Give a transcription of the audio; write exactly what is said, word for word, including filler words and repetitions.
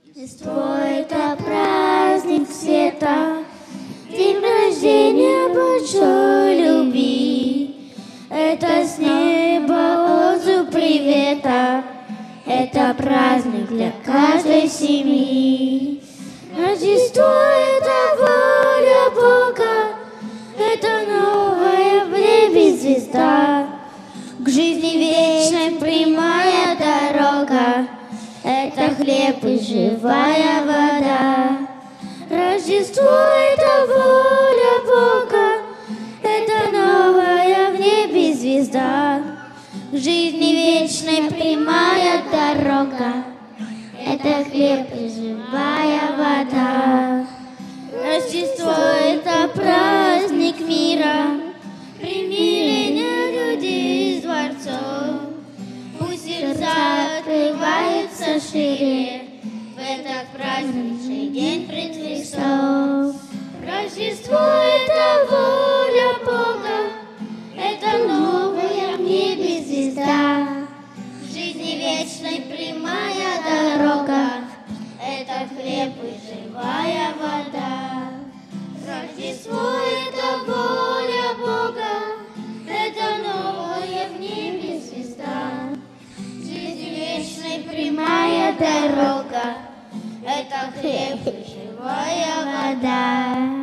Рождество — это праздник света, день рождения большой любви. Это с неба отзыв привета, это праздник для каждой семьи. Рождество — это воля Бога, это новая в небе звезда, к жизни вечной прямая дорога, это хлеб и живая вода. Рождество — это воля Бога, это новая в небе звезда, к жизни вечной прямая дорога, это хлеб и живая вода. Рождество — это праздник мира, примирение людей из дворцов. Пусть сердца открываются шире в этот праздничный день пред Христом. Рождество — это воля Бога, это новая в небе звезда, в жизни вечной прямая дорога, это хлеб и живая вода. Рождество — это воля Бога, это новая в небе звезда, в жизни вечной прямая дорога, это хлеб и живая вода.